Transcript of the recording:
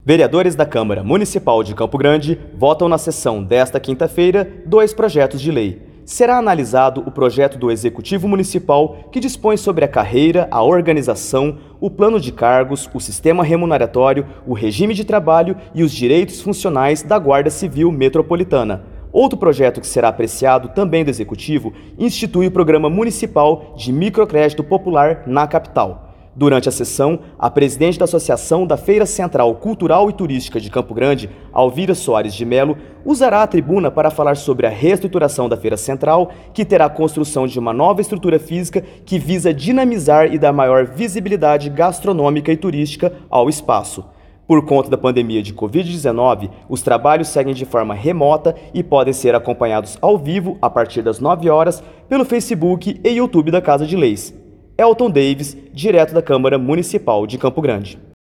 Vereadores da Câmara Municipal de Campo Grande votam na sessão desta quinta-feira 2 projetos de lei. Será analisado o projeto do Executivo Municipal que dispõe sobre a carreira, a organização, o plano de cargos, o sistema remuneratório, o regime de trabalho e os direitos funcionais da Guarda Civil Metropolitana. Outro projeto que será apreciado também do Executivo institui o Programa Municipal de Microcrédito Popular na capital. Durante a sessão, a presidente da Associação da Feira Central Cultural e Turística de Campo Grande, Alvira Soares de Melo, usará a tribuna para falar sobre a reestruturação da Feira Central, que terá a construção de uma nova estrutura física que visa dinamizar e dar maior visibilidade gastronômica e turística ao espaço. Por conta da pandemia de Covid-19, os trabalhos seguem de forma remota e podem ser acompanhados ao vivo a partir das 9 horas pelo Facebook e YouTube da Casa de Leis. Elton Davis, direto da Câmara Municipal de Campo Grande.